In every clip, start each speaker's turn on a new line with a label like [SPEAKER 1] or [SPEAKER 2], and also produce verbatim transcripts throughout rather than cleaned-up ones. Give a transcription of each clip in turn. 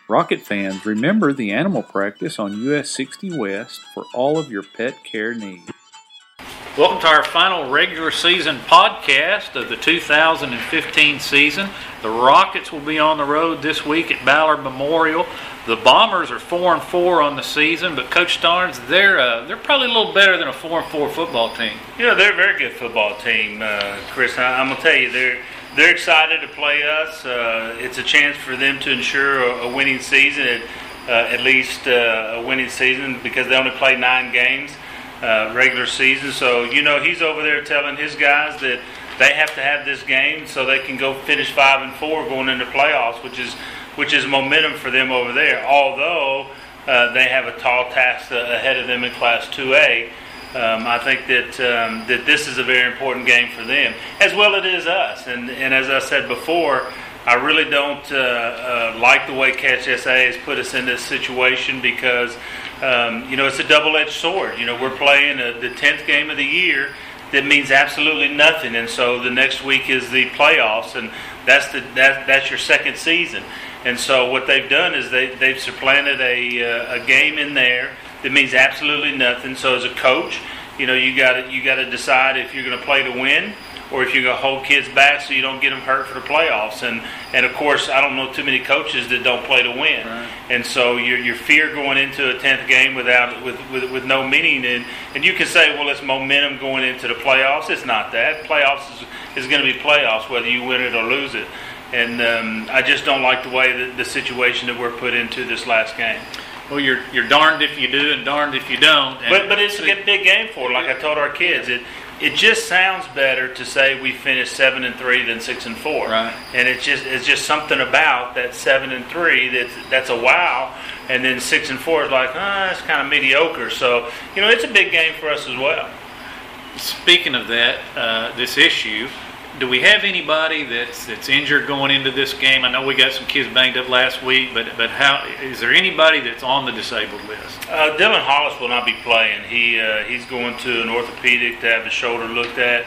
[SPEAKER 1] Rocket fans, remember the animal practice on U S sixty West for all of your pet care needs. Welcome to our final regular season podcast of the two thousand fifteen season. The Rockets will be on the road this week at Ballard Memorial. The Bombers are four and four on the season, but Coach Starnes, they're uh, they're probably a little better than a four and four football team.
[SPEAKER 2] Yeah, they're a very good football team, uh, Chris. I, I'm gonna tell you, they're they're excited to play us. Uh, it's a chance for them to ensure a, a winning season, at, uh, at least uh, a winning season, because they only play nine games uh, regular season. So you know, he's over there telling his guys that they have to have this game so they can go finish five and four going into playoffs, which is which is momentum for them over there. Although uh, they have a tall task uh, ahead of them in Class two A, um, I think that um, that this is a very important game for them, as well it is us. And and as I said before, I really don't uh, uh, like the way Catch S A has put us in this situation because um, you know, it's a double-edged sword. You know, we're playing a, the tenth game of the year. That means absolutely nothing, and so the next week is the playoffs, and that's the that, that's your second season. And so what they've done is they they've supplanted a uh, a game in there that means absolutely nothing. So as a coach, you know, you got to you got to decide if you're going to play to win or if you're going to hold kids back so you don't get them hurt for the playoffs. And and of course, I don't know too many coaches that don't play to win. Right. And so your your fear going into a tenth game without with, with with no meaning, and and you can say, well, it's momentum going into the playoffs. It's not that. Playoffs is, is going to be playoffs whether you win it or lose it. And um, I just don't like the way that the situation that we're put into this last game.
[SPEAKER 1] Well, you're you're darned if you do and darned if you don't. And
[SPEAKER 2] but but it's a big game for it. Like I told our kids, it it just sounds better to say we finished seven and three than six and four.
[SPEAKER 1] Right.
[SPEAKER 2] And it's just it's just something about that seven and three that's that's a wow, and then six and four is like ah, oh, it's kind of mediocre. So you know, it's a big game for us as well.
[SPEAKER 1] Speaking of that, uh, this issue. Do we have anybody that's that's injured going into this game? I know we got some kids banged up last week, but but how is there anybody that's on the disabled list?
[SPEAKER 2] Uh, Dylan Hollis will not be playing. He uh, he's going to an orthopedic to have his shoulder looked at.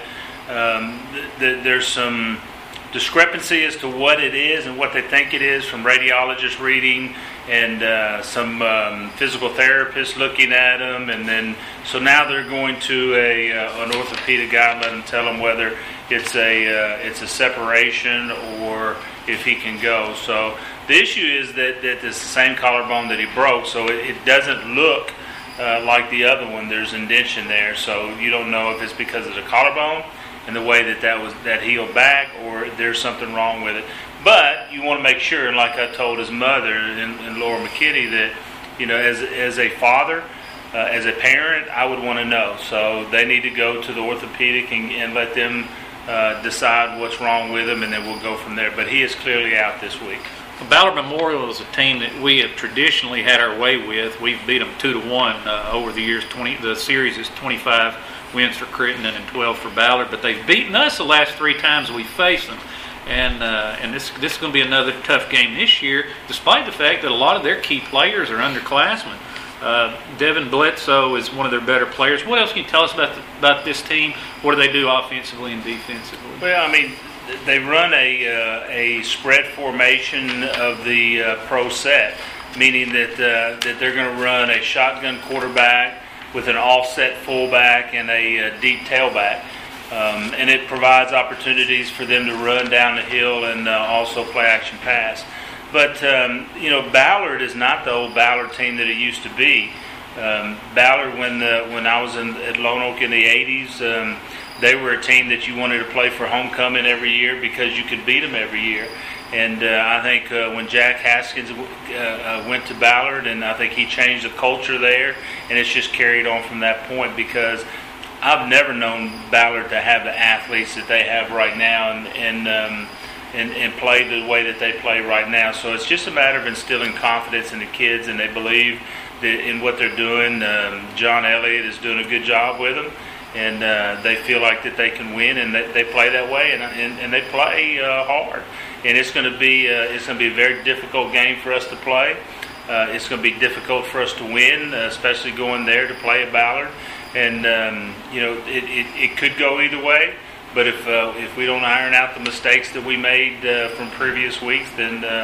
[SPEAKER 2] Um, th- th- there's some discrepancy as to what it is and what they think it is from radiologists reading and uh, some um, physical therapists looking at them, and then so now they're going to a uh, an orthopedic guy and let them tell them whether it's a uh, it's a separation or if he can go. So the issue is that, that it's the same collarbone that he broke, so it, it doesn't look uh, like the other one. There's indention there, so you don't know if it's because of the collarbone and the way that that was that healed back, or there's something wrong with it. But you want to make sure, and like I told his mother and, and Laura McKinney, that you know, as as a father, uh, as a parent, I would want to know. So they need to go to the orthopedic and, and let them uh, decide what's wrong with him, and then we'll go from there. But he is clearly out this week.
[SPEAKER 1] Ballard Memorial is a team that we have traditionally had our way with. We've beat them two to one uh, over the years. Twenty the series is twenty-five wins for Crittenden and twelve for Ballard, but they've beaten us the last three times we faced them. And uh, and this this is going to be another tough game this year, despite the fact that a lot of their key players are underclassmen. Uh, Devin Bledsoe is one of their better players. What else can you tell us about the, about this team? What do they do offensively and defensively?
[SPEAKER 2] Well, I mean, they run a uh, a spread formation of the uh, pro set, meaning that uh, that they're going to run a shotgun quarterback with an offset fullback and a uh, deep tailback. Um, and it provides opportunities for them to run down the hill and uh, also play action pass. But, um, you know, Ballard is not the old Ballard team that it used to be. Um, Ballard, when the, when I was in, at Lone Oak in the eighties, um, they were a team that you wanted to play for homecoming every year because you could beat them every year. And uh, I think uh, when Jack Haskins uh, uh, went to Ballard, and I think he changed the culture there, and it's just carried on from that point because I've never known Ballard to have the athletes that they have right now and and, um, and and play the way that they play right now. So it's just a matter of instilling confidence in the kids, and they believe that in what they're doing. Um, John Elliott is doing a good job with them, and uh, they feel like that they can win, and they, they play that way, and and, and they play uh, hard. And it's going to be uh, it's going to be a very difficult game for us to play. Uh, it's going to be difficult for us to win, uh, especially going there to play at Ballard. And um, you know, it, it, it could go either way. But if uh, if we don't iron out the mistakes that we made uh, from previous weeks, then uh,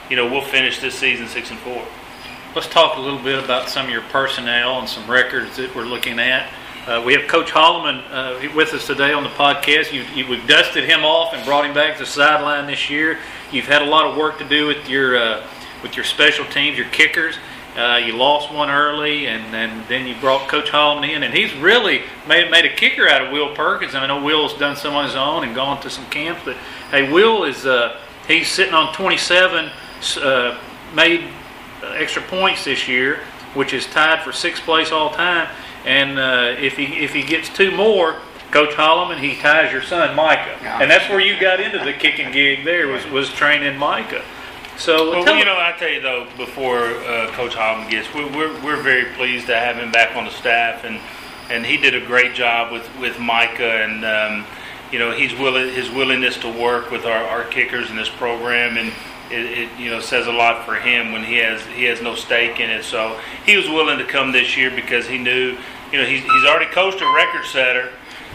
[SPEAKER 2] you know, we'll finish this season six and four.
[SPEAKER 1] Let's talk a little bit about some of your personnel and some records that we're looking at. Uh, we have Coach Holloman uh, with us today on the podcast. You, you, we've dusted him off and brought him back to the sideline this year. You've had a lot of work to do with your uh, with your special teams, your kickers. Uh, you lost one early, and, and then you brought Coach Holloman in, and he's really made made a kicker out of Will Perkins. And I know Will's done some on his own and gone to some camps, but hey, Will is uh, he's sitting on twenty-seven uh, made extra points this year, which is tied for sixth place all time. And uh, if he if he gets two more, Coach Holloman, he ties your son Micah, and that's where you got into the kicking gig. There was was training Micah. So
[SPEAKER 2] well, you know, I tell you though, before uh, Coach Holloman gets, we're, we're we're very pleased to have him back on the staff, and and he did a great job with with Micah, and um, you know, he's willing his willingness to work with our, our kickers in this program, and It, it you know says a lot for him when he has he has no stake in it. So he was willing to come this year because he knew, you know, he's he's already coached a record setter.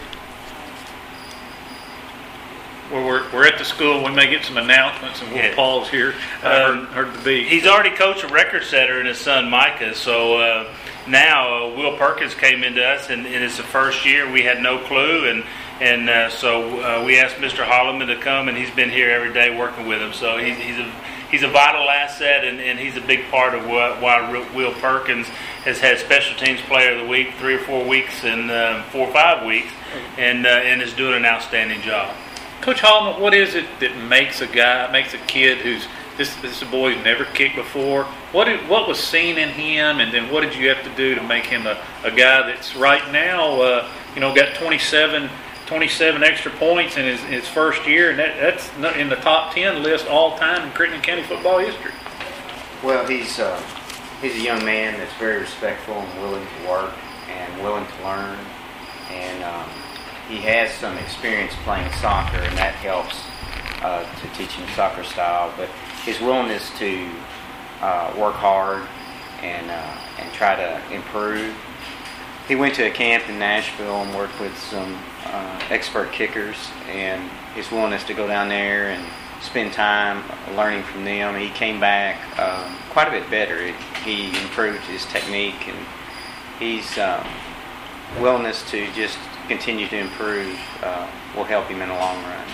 [SPEAKER 1] Well, we're we're at the school. We may get some announcements, and we'll yeah. pause here. Uh,
[SPEAKER 2] um,
[SPEAKER 1] heard, heard the beat.
[SPEAKER 2] He's already coached a record setter in his son Micah. So uh, now uh, Will Perkins came into us, and, and it's the first year. We had no clue, and. And uh, so uh, we asked Mister Holloman to come, and he's been here every day working with him. So he's, he's a he's a vital asset, and, and he's a big part of what, why Will Perkins has had Special Teams Player of the Week three or four weeks and uh, four or five weeks, and uh, and is doing an outstanding job.
[SPEAKER 1] Coach Holloman, what is it that makes a guy, makes a kid who's this this is a boy who's never kicked before? What did, what was seen in him, and then what did you have to do to make him a, a guy that's right now, uh, you know, got twenty-seven. twenty-seven extra points in his, his first year, and that, that's in the top ten list all time in Crittenden County football history.
[SPEAKER 3] Well, he's uh, he's a young man that's very respectful and willing to work and willing to learn, and um, he has some experience playing soccer, and that helps uh, to teach him soccer style. But his willingness to uh, work hard and uh, and try to improve. He went to a camp in Nashville and worked with some uh, expert kickers, and his willingness to go down there and spend time learning from them. He came back um, quite a bit better. It, he improved his technique, and he's um, willingness to just continue to improve uh, will help him in the long run.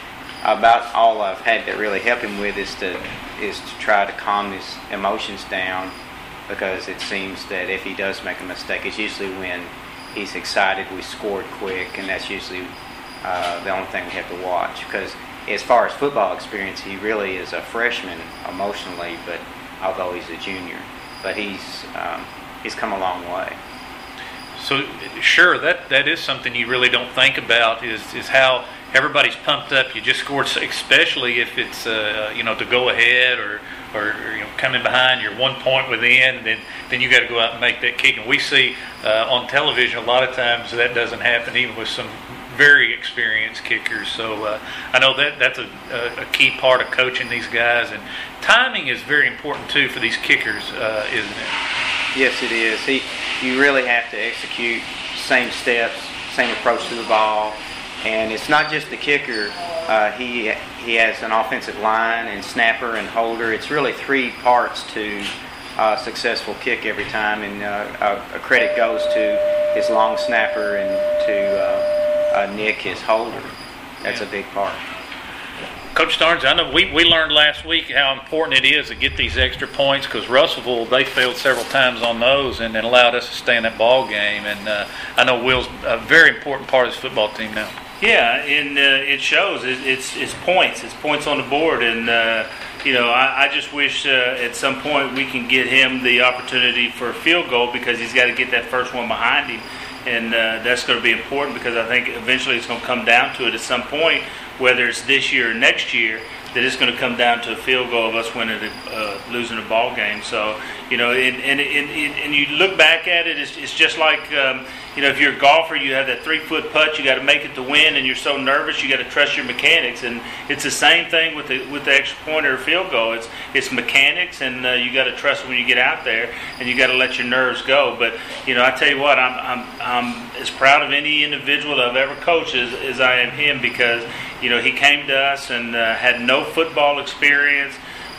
[SPEAKER 3] About all I've had to really help him with is to is to try to calm his emotions down, because it seems that if he does make a mistake, it's usually when he's excited, we scored quick, and that's usually uh, the only thing we have to watch. Because as far as football experience, he really is a freshman emotionally, but although he's a junior, but he's um, he's come a long way.
[SPEAKER 1] So sure, that that is something you really don't think about is is how everybody's pumped up. You just scored, especially if it's uh, you know to go ahead or. Or, or you know, coming behind, you're one point within, and then, then you got to go out and make that kick. And we see uh, on television a lot of times that doesn't happen, even with some very experienced kickers. So uh, I know that that's a, a key part of coaching these guys. And timing is very important too for these kickers, uh, isn't it?
[SPEAKER 3] Yes, it is. He, you really have to execute same steps, same approach to the ball. And it's not just the kicker. Uh, he he has an offensive line and snapper and holder. It's really three parts to a successful kick every time. And uh, a, a credit goes to his long snapper and to uh, uh, Nick, his holder. That's a big part.
[SPEAKER 1] Coach Starnes, I know we, we learned last week how important it is to get these extra points, because Russellville, they failed several times on those and then allowed us to stay in that ball game. And uh, I know Will's a very important part of this football team now.
[SPEAKER 2] Yeah, and uh, it shows. It, it's it's points. It's points on the board, and uh, you know, I, I just wish uh, at some point we can get him the opportunity for a field goal, because he's got to get that first one behind him, and uh, that's going to be important, because I think eventually it's going to come down to it at some point, whether it's this year or next year, that it's going to come down to a field goal of us winning, a, uh, losing a ball game. So, you know, and and, and, and you look back at it, it's, it's just like, um, you know, if you're a golfer, you have that three-foot putt, you got to make it to win, and you're so nervous, you got to trust your mechanics. And it's the same thing with the with the extra point or field goal. It's it's mechanics, and uh, you got to trust it when you get out there, and you got to let your nerves go. But you know, I tell you what, I'm I'm I'm as proud of any individual that I've ever coached as, as I am him, because you know he came to us and uh, had no football experience.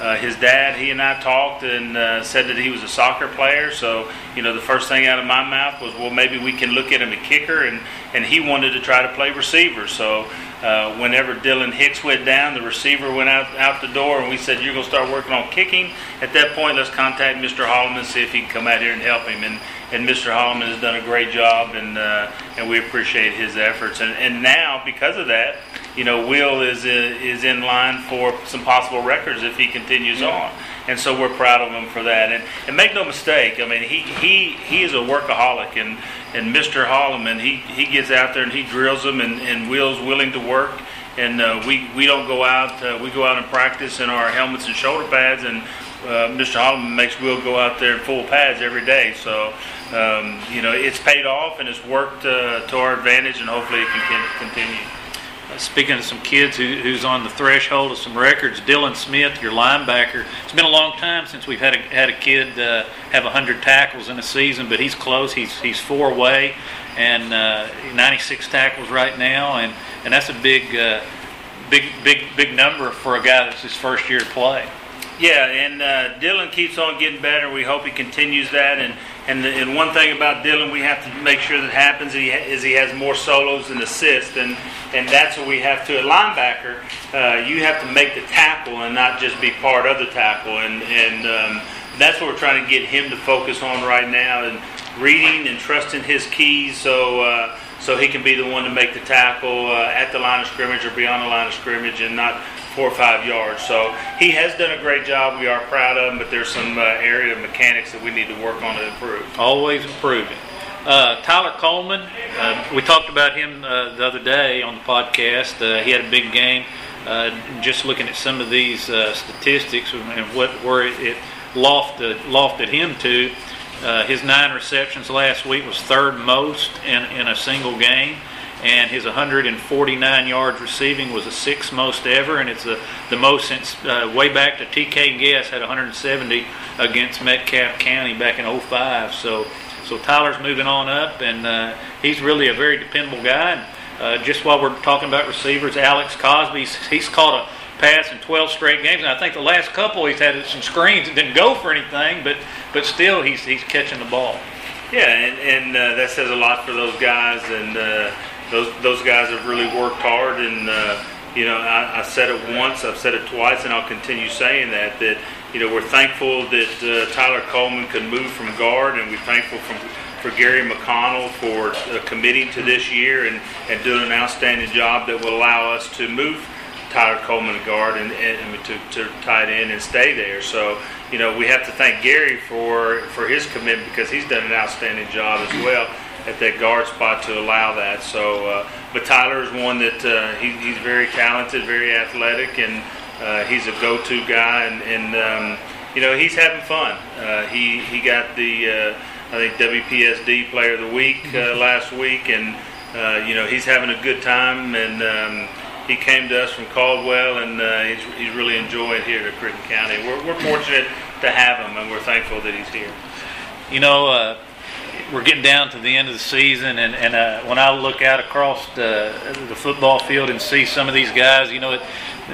[SPEAKER 2] Uh, his dad, he and I talked and uh, said that he was a soccer player. So, you know, the first thing out of my mouth was, well, maybe we can look at him at kicker. And, and he wanted to try to play receiver. So uh, whenever Dylan Hicks went down, the receiver went out, out the door. And we said, you're going to start working on kicking. At that point, let's contact Mister Holloman and see if he can come out here and help him. And, and Mister Holloman has done a great job, and uh, and we appreciate his efforts. And, and now, because of that, you know, Will is uh, is in line for some possible records if he continues
[SPEAKER 1] Yeah.
[SPEAKER 2] on, and so we're proud of him for that. And and make no mistake, I mean, he he, he is a workaholic, and, and Mister Holloman, he, he gets out there and he drills them, and, and Will's willing to work. And uh, we we don't go out. Uh, we go out and practice in our helmets and shoulder pads, and uh, Mister Holloman makes Will go out there in full pads every day. So um, you know, it's paid off and it's worked uh, to our advantage, and hopefully it can continue.
[SPEAKER 1] Uh, speaking of some kids who, who's on the threshold of some records, Dylan Smith, your linebacker. It's been a long time since we've had a had a kid uh, have one hundred tackles in a season, but he's close. He's he's four away, and uh, ninety-six tackles right now, and, and that's a big uh, big big big number for a guy that's his first year to play.
[SPEAKER 2] Yeah, and uh, Dylan keeps on getting better. We hope he continues that. And and, the, and one thing about Dylan, we have to make sure that happens he ha- is he has more solos than assists, and and that's what we have to. At linebacker, uh, you have to make the tackle and not just be part of the tackle, and and um, that's what we're trying to get him to focus on right now, and reading and trusting his keys, so uh, so he can be the one to make the tackle uh, at the line of scrimmage or beyond the line of scrimmage, and not four or five yards. So he has done a great job. We are proud of him, but there's some uh, area of mechanics that we need to work on to improve.
[SPEAKER 1] Always improving. Uh, Tyler Coleman, uh, we talked about him uh, the other day on the podcast. Uh, he had a big game. Uh, just looking at some of these uh, statistics and what where it, it lofted, lofted him to, uh, his nine receptions last week was third most in, in a single game. And his one hundred forty-nine yards receiving was the sixth most ever, and it's the, the most since uh, way back to T K Guess had one hundred seventy against Metcalfe County back in oh five. So, so Tyler's moving on up, and uh, he's really a very dependable guy. And, uh, just while we're talking about receivers, Alex Cosby, he's caught a pass in twelve straight games, and I think the last couple he's had some screens that didn't go for anything, but but still he's he's catching the ball.
[SPEAKER 2] Yeah, and, and uh, that says a lot for those guys, and uh, those those guys have really worked hard. And uh, you know, I, I said it once, I've said it twice, and I'll continue saying that. That you know, we're thankful that uh, Tyler Coleman could move from guard, and we're thankful from, for Gary McConnell for uh, committing to this year and, and doing an outstanding job that will allow us to move Tyler Coleman to guard and, and to, to tight end and stay there. So, you know, we have to thank Gary for, for his commitment, because he's done an outstanding job as well at that guard spot to allow that. So, uh, but Tyler is one that uh, he, he's very talented, very athletic, and uh, he's a go-to guy, and, and um, you know, he's having fun. Uh, he he got the uh, I think W P S D Player of the Week uh, last week, and uh, you know, he's having a good time, and um, he came to us from Caldwell, and uh, he's, he's really enjoying it here at Crittenden County. We're, we're fortunate to have him, and we're thankful that he's here.
[SPEAKER 1] You know, uh, we're getting down to the end of the season, and, and uh, when I look out across the, the football field and see some of these guys, you know, it,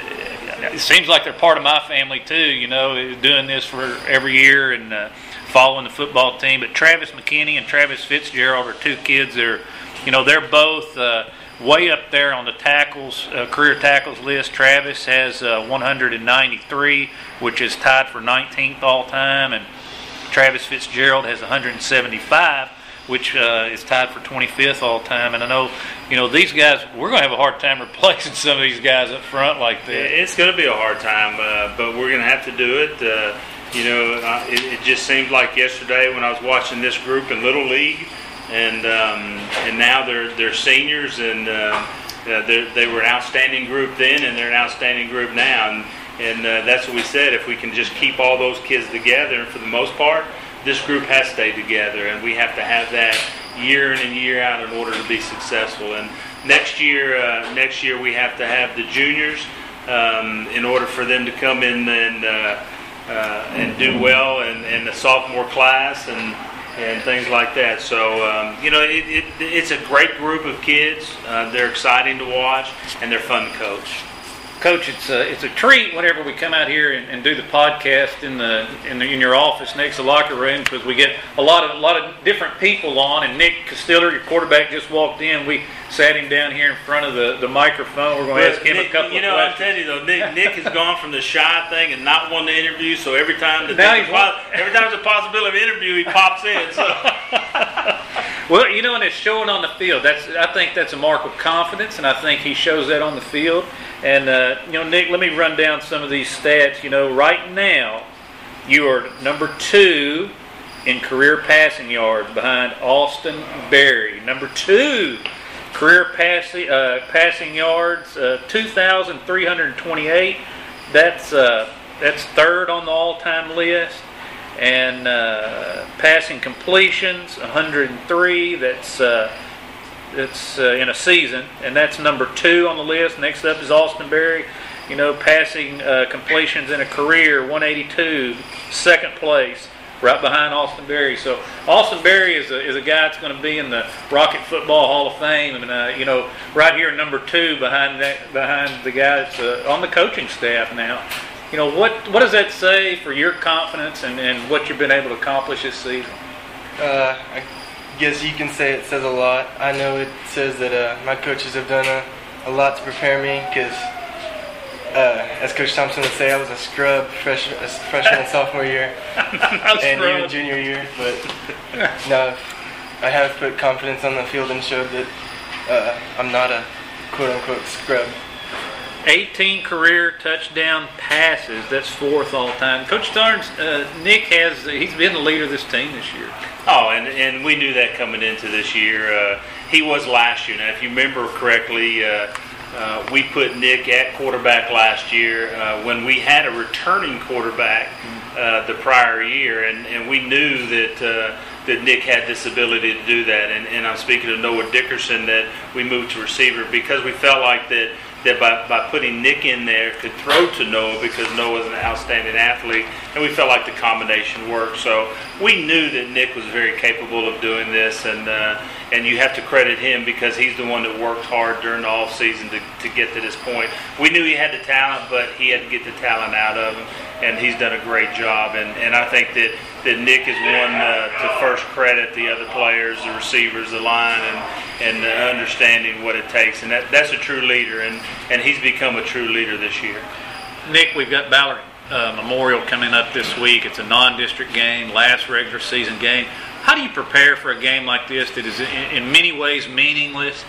[SPEAKER 1] it seems like they're part of my family too, you know, doing this for every year and uh, following the football team. But Travis McKinney and Travis Fitzgerald are two kids that are, you know, they're both uh, way up there on the tackles, uh, career tackles list. Travis has uh, one hundred ninety-three, which is tied for nineteenth all time, and Travis Fitzgerald has one hundred seventy-five, which uh, is tied for twenty-fifth all time. And I know, you know, these guys, we're going to have a hard time replacing some of these guys up front like that.
[SPEAKER 2] It's going to be a hard time, uh, but we're going to have to do it. Uh, you know, uh, it, it just seemed like yesterday when I was watching this group in Little League, and um, and now they're they're seniors, and uh, they were an outstanding group then, and they're an outstanding group now. And, And uh, that's what we said. If we can just keep all those kids together, and for the most part, this group has stayed together, and we have to have that year in and year out in order to be successful. And next year, uh, next year we have to have the juniors um, in order for them to come in and uh, uh, and do well, and, and the sophomore class and and things like that. So um, you know, it, it, it's a great group of kids. Uh, they're exciting to watch, and they're fun to coach.
[SPEAKER 1] Coach, it's a, it's a treat whenever we come out here and, and do the podcast in the, in the in your office next to the locker room, because we get a lot of a lot of different people on. And Nick Castiller, your quarterback, just walked in. We sat him down here in front of the, the microphone. We're going to ask him
[SPEAKER 2] Nick,
[SPEAKER 1] a couple
[SPEAKER 2] you know,
[SPEAKER 1] of
[SPEAKER 2] I'm
[SPEAKER 1] questions.
[SPEAKER 2] telling you though, Nick, Nick has gone from the shy thing and not wanting to interview. So every time that
[SPEAKER 1] Now
[SPEAKER 2] there's
[SPEAKER 1] he's
[SPEAKER 2] a pos- every time there's a possibility of interview, he pops in. So.
[SPEAKER 1] Well, you know, and it's showing on the field. That's I think that's a mark of confidence, and I think he shows that on the field. And uh, you know, Nick, let me run down some of these stats. You know, right now, you are number two in career passing yards behind Austin Berry. Number two, career passing uh, passing yards, uh, two thousand three hundred twenty-eight. That's uh, that's third on the all-time list. And uh, passing completions, one hundred three. That's uh, that's uh, in a season, and that's number two on the list. Next up is Austin Berry. You know, passing uh, completions in a career, one eighty-two, second place, right behind Austin Berry. So Austin Berry is a is a guy that's going to be in the Rocket Football Hall of Fame, and uh, you know, right here number two behind that behind the guy that's uh, on the coaching staff now. You know, what what does that say for your confidence and, and what you've been able to accomplish this season?
[SPEAKER 4] Uh, I guess you can say it says a lot. I know it says that uh, my coaches have done a, a lot to prepare me because, uh, as Coach Thompson would say, I was a scrub freshman, freshman and sophomore year and even junior year. But no, I have put confidence on the field and showed that uh, I'm not a quote-unquote scrub.
[SPEAKER 1] eighteen career touchdown passes. That's fourth all time. Coach Starnes, uh, Nick has he's been the leader of this team this year.
[SPEAKER 2] Oh, and, and we knew that coming into this year. Uh, he was last year. Now, if you remember correctly, uh, uh, we put Nick at quarterback last year uh, when we had a returning quarterback uh, the prior year, and, and we knew that uh, that Nick had this ability to do that. And, and I'm speaking of Noah Dickerson, that we moved to receiver because we felt like that that by, by putting Nick in there could throw to Noah because Noah's an outstanding athlete, and we felt like the combination worked. So we knew that Nick was very capable of doing this, and uh, and you have to credit him because he's the one that worked hard during the off season to, to get to this point. We knew he had the talent, but he had to get the talent out of him, and he's done a great job. And, and I think that, that Nick is one uh, to first credit the other players, the receivers, the line, and and uh, understanding what it takes. And that, that's a true leader, and, and he's become a true leader this year.
[SPEAKER 1] Nick, we've got Ballard uh, Memorial coming up this week. It's a non-district game, last regular season game. How do you prepare for a game like this that is in, in many ways meaningless,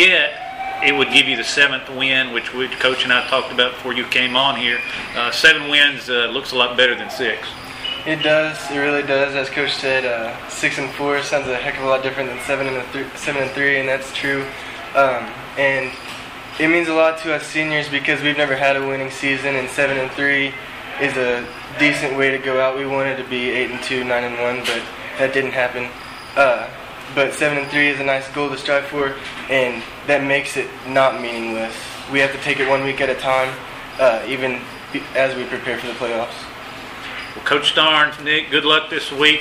[SPEAKER 1] yet it would give you the seventh win, which, which Coach and I talked about before you came on here. Uh, seven wins uh, looks a lot better than six.
[SPEAKER 4] It does. It really does. As Coach said, uh, six and four sounds a heck of a lot different than seven and th- seven and three, and that's true. Um, and it means a lot to us seniors because we've never had a winning season, and seven and three is a decent way to go out. We wanted to be eight and two, nine and one, but that didn't happen. Uh, but seven and three is a nice goal to strive for, and that makes it not meaningless. We have to take it one week at a time, uh, even as we prepare for the playoffs.
[SPEAKER 1] Well, Coach Starnes, Nick, good luck this week.